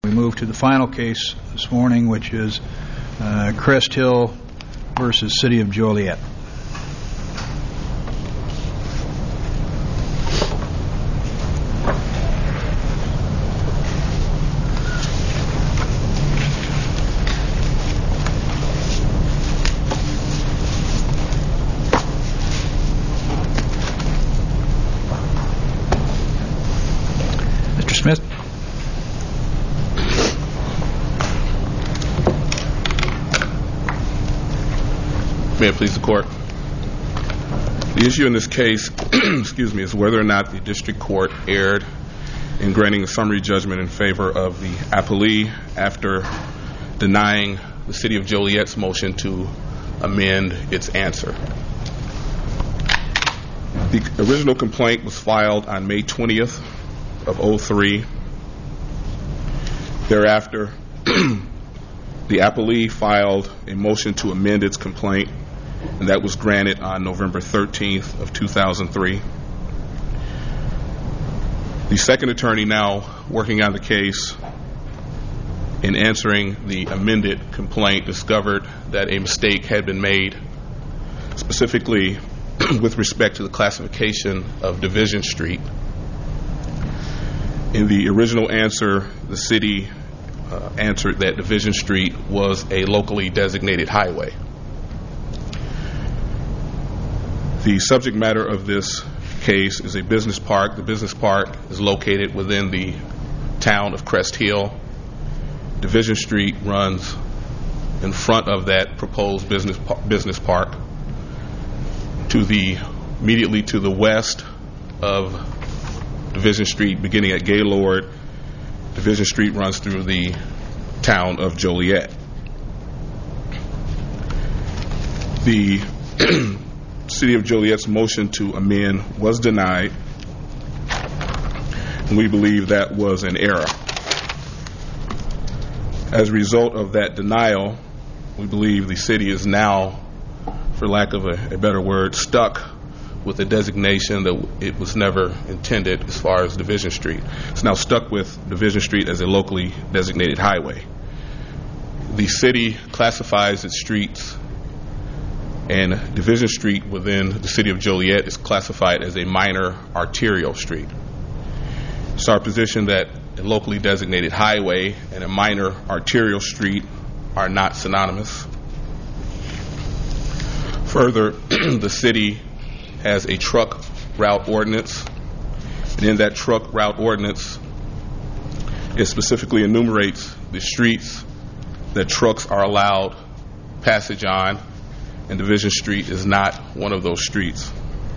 We move to the final case this morning, which is Crest Hill versus City of Joliet. Mr. Smith. May it please the court. The issue in this case excuse me, is whether or not the district court erred in granting a summary judgment in favor of the appellee after denying the City of Joliet's motion to amend its answer. The original complaint was filed on May 20th of 2003. Thereafter, the appellee filed a motion to amend its complaint, and that was granted on November 13th of 2003. The second attorney now working on the case in answering the amended complaint discovered that a mistake had been made, specifically with respect to the classification of Division Street. In the original answer, the city answered that Division Street was a locally designated highway. The subject matter of this case is a business park. The business park is located within the town of Crest Hill. Division Street runs in front of that proposed business park. Immediately to the west of Division Street, beginning at Gaylord, Division Street runs through the town of Joliet. The City of Joliet's motion to amend was denied, and we believe that was an error. As a result of that denial, we believe the city is now, for lack of a better word, stuck with a designation that it was never intended as far as Division Street. It's now stuck with Division Street as a locally designated highway. The city classifies its streets, and Division Street within the City of Joliet is classified as a minor arterial street. It's our position that a locally designated highway and a minor arterial street are not synonymous. Further, the city has a truck route ordinance, and in that truck route ordinance, it specifically enumerates the streets that trucks are allowed passage on, and Division Street is not one of those streets.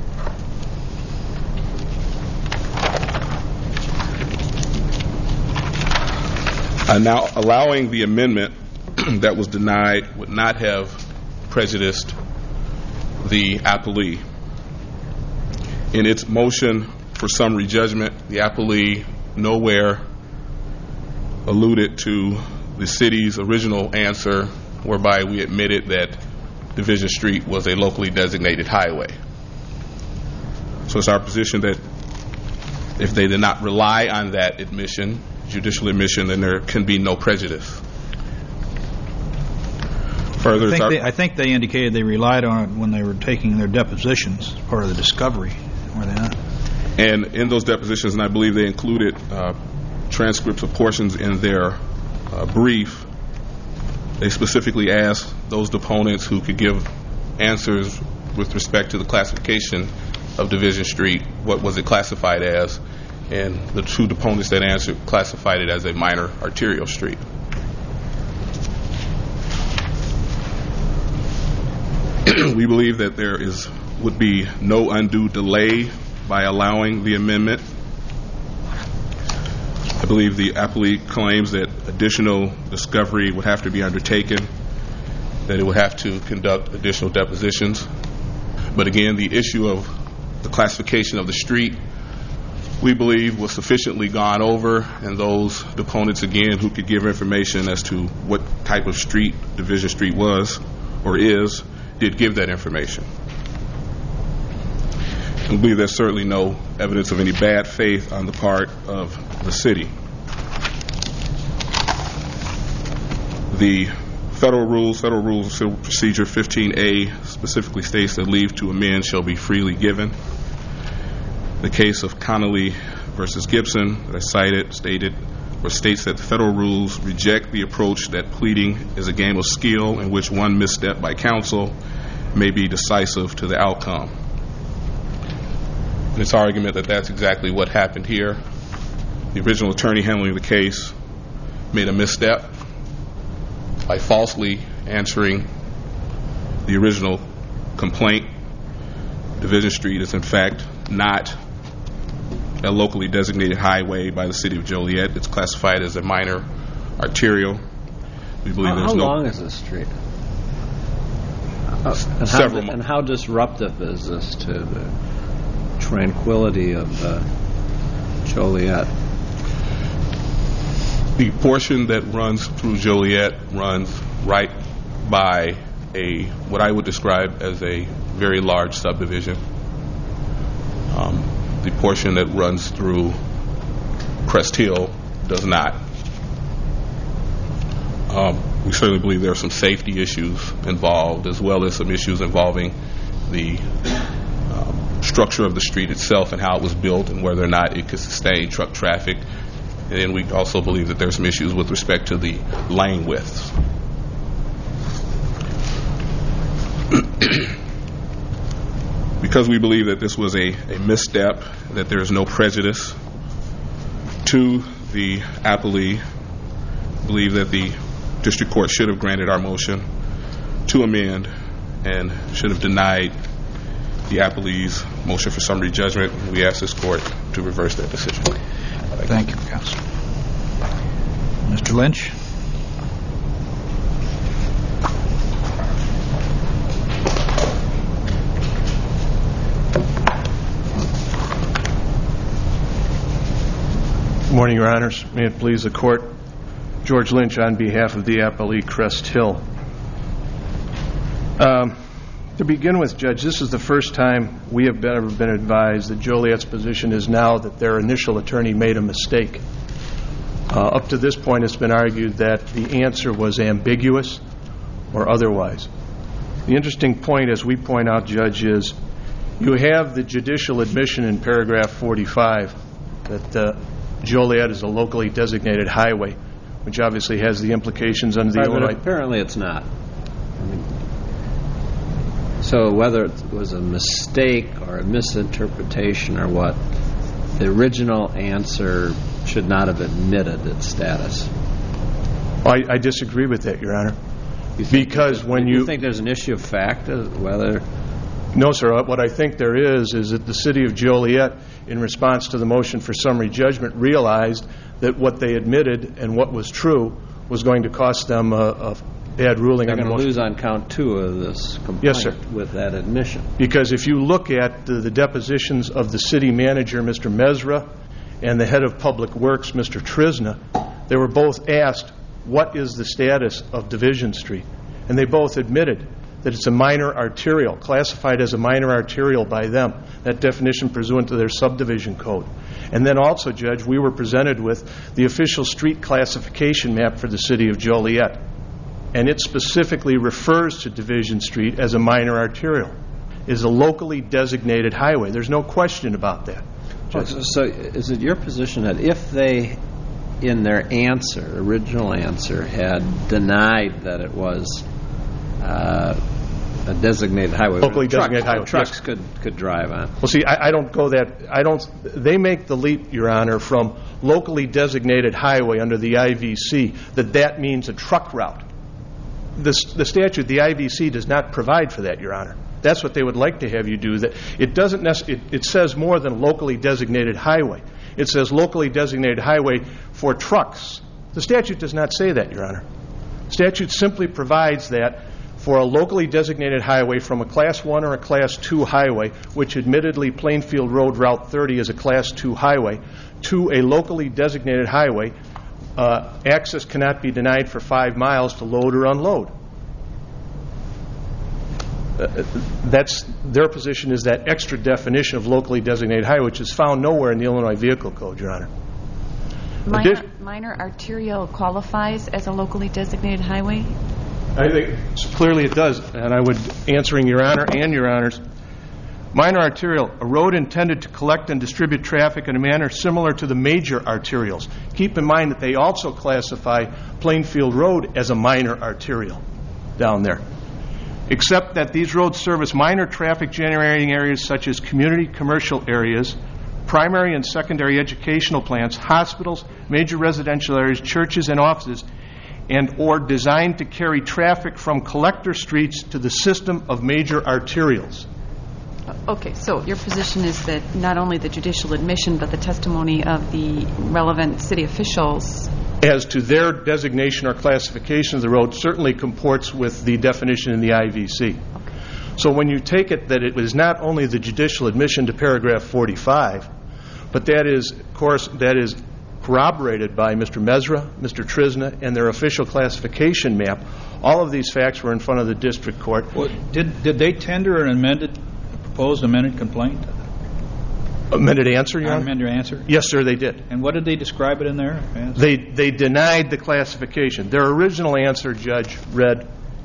Now, allowing the amendment that was denied would not have prejudiced the appellee. In its motion for summary judgment, the appellee nowhere alluded to the city's original answer, whereby we admitted that Division Street was a locally designated highway. So it's our position that if they did not rely on that admission, judicial admission, then there can be no prejudice. Further, I think they indicated they relied on it when they were taking their depositions as part of the discovery, were they not? And in those depositions, and I believe they included transcripts of portions in their brief, they specifically asked those deponents who could give answers with respect to the classification of Division Street, what was it classified as, and the two deponents that answered classified it as a minor arterial street. We believe that there would be no undue delay by allowing the amendment. I believe the appellee claims that additional discovery would have to be undertaken, that it would have to conduct additional depositions. But again, the issue of the classification of the street, we believe, was sufficiently gone over, and those deponents, again, who could give information as to what type of street Division Street was or is, did give that information. I believe there's certainly no evidence of any bad faith on the part of the city. The Federal Rules of Civil Procedure 15A specifically states that leave to amend shall be freely given. The case of Connolly versus Gibson that I cited states that the federal rules reject the approach that pleading is a game of skill in which one misstep by counsel may be decisive to the outcome. And it's argument that that's exactly what happened here. The original attorney handling the case made a misstep by falsely answering the original complaint. Division Street is in fact not a locally designated highway by the City of Joliet. It's classified as a minor arterial. We believe How long is this street? Several months. And how disruptive is this to the tranquility of Joliet? The portion that runs through Joliet runs right by what I would describe as a very large subdivision. The portion that runs through Crest Hill does not. We certainly believe there are some safety issues involved, as well as some issues involving the structure of the street itself and how it was built and whether or not it could sustain truck traffic. And then we also believe that there are some issues with respect to the lane widths. Because we believe that this was a misstep, that there is no prejudice to the appellee, believe that the district court should have granted our motion to amend and should have denied the appellee's motion for summary judgment. We ask this court to reverse that decision. Thank you, counsel. Mr. Lynch. Good morning, Your Honors. May it please the court. George Lynch on behalf of the appellee, Crest Hill. To begin with, Judge, this is the first time we have ever been advised that Joliet's position is now that their initial attorney made a mistake. Up to this point, it's been argued that the answer was ambiguous or otherwise. The interesting point, as we point out, Judge, is you have the judicial admission in paragraph 45 that Joliet is a locally designated highway, which obviously has the implications under the Illinois. But apparently it's not. So whether it was a mistake or a misinterpretation or what, the original answer should not have admitted its status. I disagree with that, Your Honor. Because when you think there's an issue of fact whether... No, sir. What I think there is that the City of Joliet, in response to the motion for summary judgment, realized that what they admitted and what was true was going to cost them a bad ruling. They're going to lose on count 2 of this complaint. Yes, sir. With that admission. Because if you look at the depositions of the city manager, Mr. Mesra, and the head of Public Works, Mr. Trisna, they were both asked, what is the status of Division Street? And they both admitted that it's a minor arterial, classified as a minor arterial by them, that definition pursuant to their subdivision code. And then also, Judge, we were presented with the official street classification map for the City of Joliet, and it specifically refers to Division Street as a minor arterial. It is a locally designated highway. There's no question about that. So is it your position that if they, in their answer, original answer, had denied that it was a designated highway, locally designated highway, trucks could drive on? Well, see, I don't go that. They make the leap, Your Honor, from locally designated highway under the IVC that means a truck route. The statute, the IVC, does not provide for that, Your Honor. That's what they would like to have you do. That it doesn't. It says more than locally designated highway. It says locally designated highway for trucks. The statute does not say that, Your Honor. The statute simply provides that for a locally designated highway from a Class 1 or a Class 2 highway, which admittedly Plainfield Road Route 30 is a Class 2 highway, to a locally designated highway, access cannot be denied for 5 miles to load or unload. That's their position, is that extra definition of locally designated highway, which is found nowhere in the Illinois Vehicle Code, Your Honor. Minor arterial qualifies as a locally designated highway? I think clearly it does, and I would, answering Your Honor and Your Honors, minor arterial, a road intended to collect and distribute traffic in a manner similar to the major arterials. Keep in mind that they also classify Plainfield Road as a minor arterial down there, except that these roads service minor traffic generating areas such as community commercial areas, primary and secondary educational plants, hospitals, major residential areas, churches and offices, and or designed to carry traffic from collector streets to the system of major arterials. Okay, so your position is that not only the judicial admission, but the testimony of the relevant city officials as to their designation or classification of the road certainly comports with the definition in the IVC. Okay. So when you take it that it was not only the judicial admission to paragraph 45, but that is, of course, that is corroborated by Mr. Mesra, Mr. Trisna, and their official classification map. All of these facts were in front of the district court. Well, did they tender an proposed amended complaint? Amended answer, Your Honor? Amended answer? Yes, sir, they did. And what did they describe it in there? They denied the classification. Their original answer, Judge, read,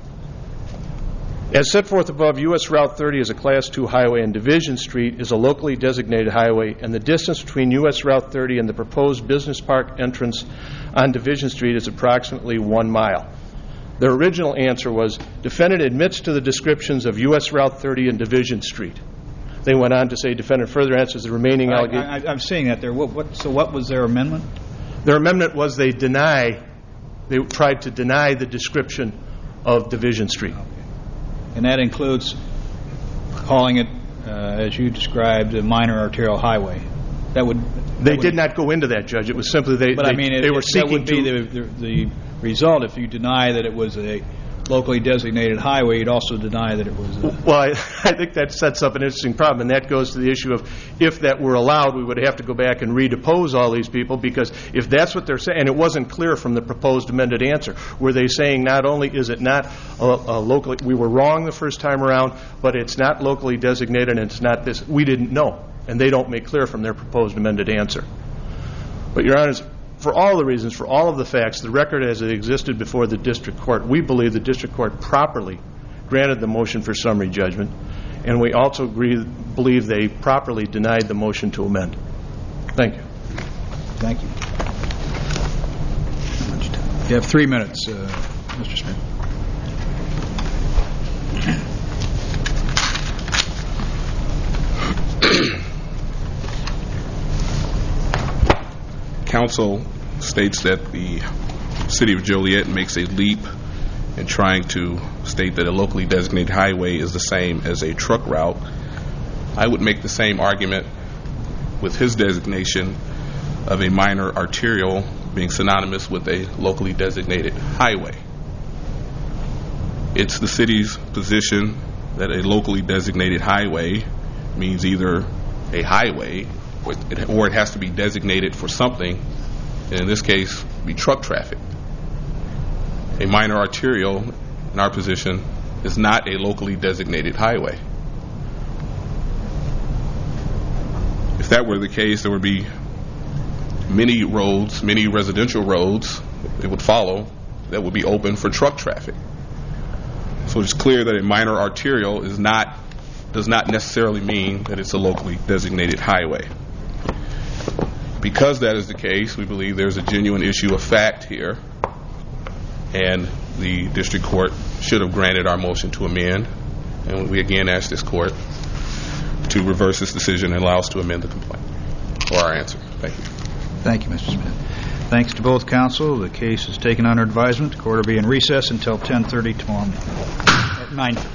as set forth above, U.S. Route 30 is a Class 2 highway and Division Street is a locally designated highway, and the distance between U.S. Route 30 and the proposed business park entrance on Division Street is approximately 1 mile. Their original answer was, defendant admits to the descriptions of U.S. Route 30 and Division Street. They went on to say, defendant further answers the remaining allegations. I'm seeing that there. So what was their amendment? Their amendment was they tried to deny the description of Division Street. Okay. And that includes calling it, as you described, a minor arterial highway. They did not go into that, Judge. It was simply they were seeking to... That would be the result. If you deny that it was a locally designated highway, you'd also deny that it was Well, I think that sets up an interesting problem, and that goes to the issue of if that were allowed, we would have to go back and redepose all these people, because if that's what they're saying, and it wasn't clear from the proposed amended answer, were they saying not only is it not locally, we were wrong the first time around, but it's not locally designated and it's not this, we didn't know, and they don't make clear from their proposed amended answer. But, Your Honors, for all the reasons, for all of the facts, the record as it existed before the district court, we believe the district court properly granted the motion for summary judgment, and we also believe they properly denied the motion to amend. Thank you. Thank you. You have 3 minutes, Mr. Smith. Counsel states that the city of Joliet makes a leap in trying to state that a locally designated highway is the same as a truck route. I would make the same argument with his designation of a minor arterial being synonymous with a locally designated highway. It's the city's position that a locally designated highway means either a highway or it has to be designated for something, and in this case, be truck traffic. A minor arterial, in our position, is not a locally designated highway. If that were the case, there would be many roads, many residential roads that would follow that would be open for truck traffic. So it's clear that a minor arterial does not necessarily mean that it's a locally designated highway. Because that is the case, we believe there's a genuine issue of fact here, and the district court should have granted our motion to amend, and we again ask this court to reverse this decision and allow us to amend the complaint or our answer. Thank you. Thank you, Mr. Smith. Thanks to both counsel. The case is taken under advisement. The court will be in recess until 10:30 tomorrow morning. 9:30.